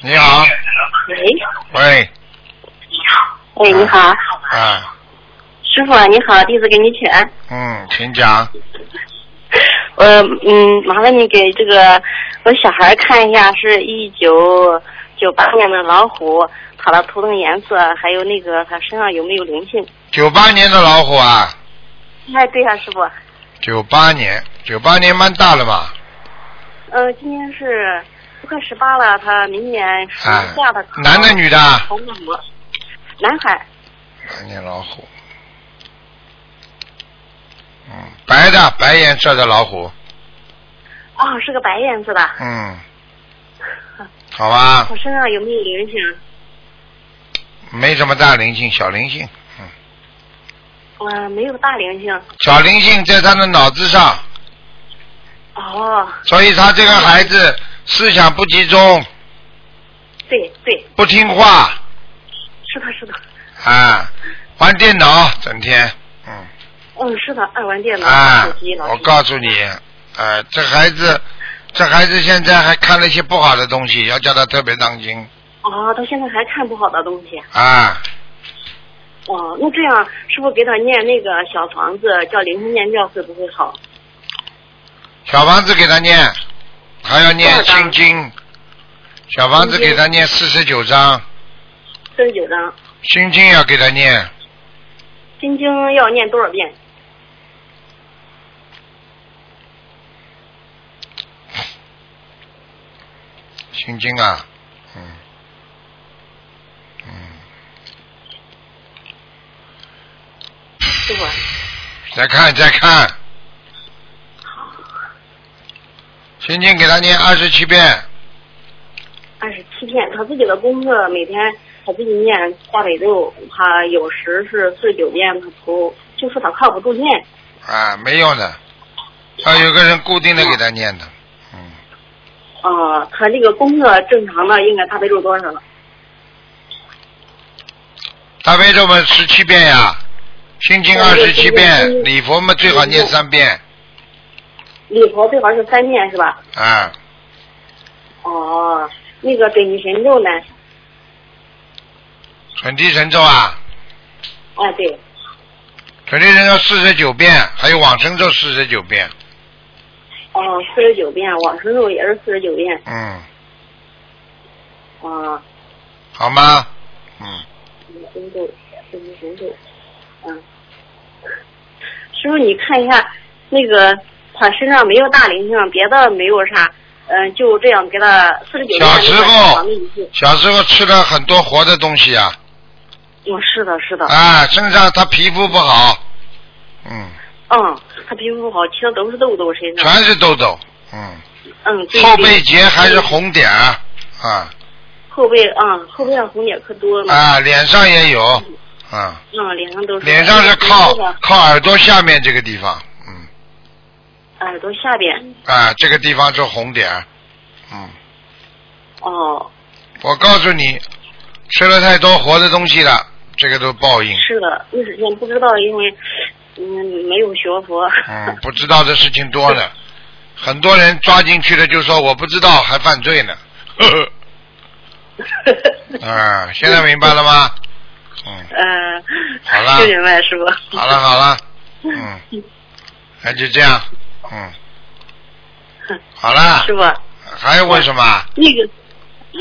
你好。 喂。 喂。 喂，你好。 啊。 师傅你好，弟子给你请。 请讲。 麻烦你给这个我小孩看一下，是1998年的老虎，他的头疼颜色，还有那个他身上有没有灵性 ？98年的老虎啊？ 哎，对呀，师傅。 98年蛮大了嘛。 今年是快18了，他明年10下的。 男的女的？ 男孩。 8年老虎。白的，白颜色的老虎。 哦，是个白颜色的。 好吧。 他身上有没有灵性？ 没什么大灵性，小灵性。 没有大灵性。 小灵性在他的脑子上。 哦。 所以他这个孩子思想不集中。 对。 不听话。 是的。 玩电脑整天。 是的，爱玩电脑。 我告诉你，这孩子现在还看了一些不好的东西，要叫他特别当心。 他现在还看不好的东西。那这样是不是给他念那个小房子叫灵性念教会不会好？ 小房子给他念，还要念心经。小房子给他念49章。 49章。 心经要给他念。 心经要念多少遍？ 心经啊， 师傅。 再看。心经给他念27遍。 27遍，他自己的功课每天他自己念大悲咒，他有时是49遍，他就是他靠不住念。 没用的，要有个人固定的给他念的。 他这个功课正常的应该大悲咒多少了？ 大悲咒嘛17遍呀，心经27遍，礼佛嘛最好念3遍。 礼佛最好是3遍是吧？那个准提神咒呢？ 准提神咒啊？ 对。 准提神咒49遍，还有往生咒49遍。 49遍，往生咒也是49遍。 好吗？ 神咒，准提神咒。师傅，你看一下那个他身上没有大灵性，别的没有啥。就这样给他49遍。 小时候吃了很多活的东西啊。 是的。 身上他皮肤不好。 他皮肤不好，其实都是痘痘身上。 全是痘痘。 对。 后背节还是红点。 后背上红点可多了。 脸上也有。 脸上都是。 脸上是靠耳朵下面这个地方。 耳朵下边。 这个地方是红点。我告诉你，吃了太多活的东西了，这个都报应。 是的，那之前不知道，因为没有学佛。 不知道的事情多了，很多人抓进去了就说我不知道，还犯罪呢。现在明白了吗？好了。 明白，师傅。 好了。那就这样。好了。 师傅。 还要问什么？ 那个